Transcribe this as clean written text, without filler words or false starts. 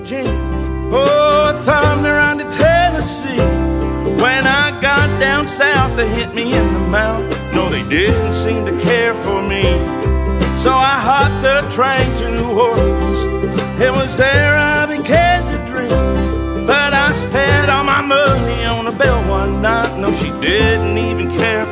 Virginia. Oh, thumbed around to Tennessee. When I got down south, they hit me in the mouth. No, they didn't seem to care for me. So I hopped a train to New Orleans. It was there I began to drink. But I spent all my money on a belle one night. No, she didn't even care